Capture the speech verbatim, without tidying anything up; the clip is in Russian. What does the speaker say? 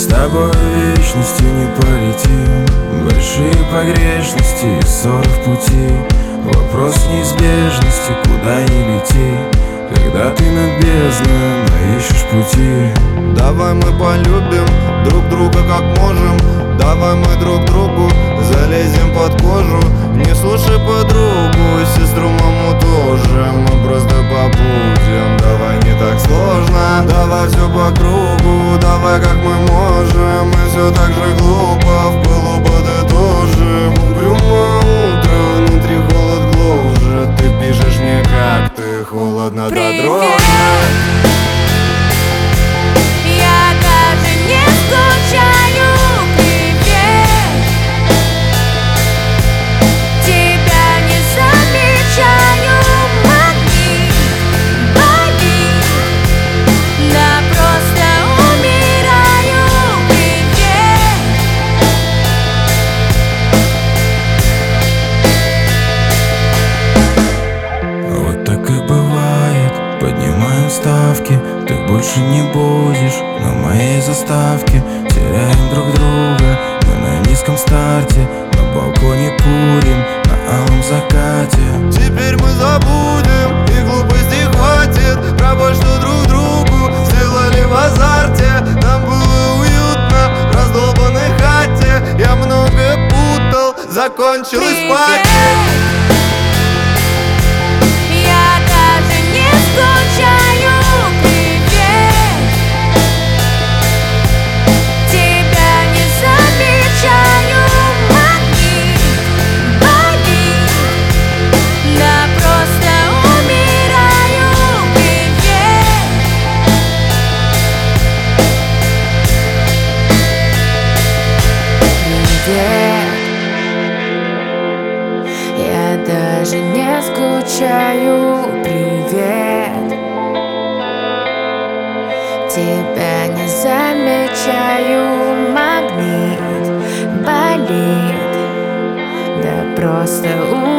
тобой в вечности не полетим. Большие погрешности и ссоры в пути. Вопрос неизбежности, куда ни лети. Когда ты над бездной, но ищешь пути. Давай мы полюбим друг друга как можем. Давай мы друг другу залезем под кожу. Не слушай подругу, сестру, маму тоже. Мы просто побудем, давай не так сложно. Давай все по кругу, давай как мы можем. Мы все так же глупо в пылу подытожим. Угрюмое утро, внутри холод гложет. Ты пишешь мне, как ты, холодно до дрожи. Я даже не скучаю, привет. Тебя не замечаю, магнит, болит. Да просто умираю, привет. Вот так и бывает, поднимаем ставки. Ты больше не будешь на моей заставке. Теряем друг друга, мы на низком старте. На балконе курим, на алом закате. Теперь мы забудем, и глупости хватит. Про боль, что друг другу сделали в азарте. Нам было уютно в раздолбанной хате. Я много путал, закончилась память. Я даже не скучаю, привет. Тебя не замечаю, магнит, болит. Да просто умираю, привет. Привет. Я даже не скучаю, привет. Тебя не замечаю, магнит, болит. Да просто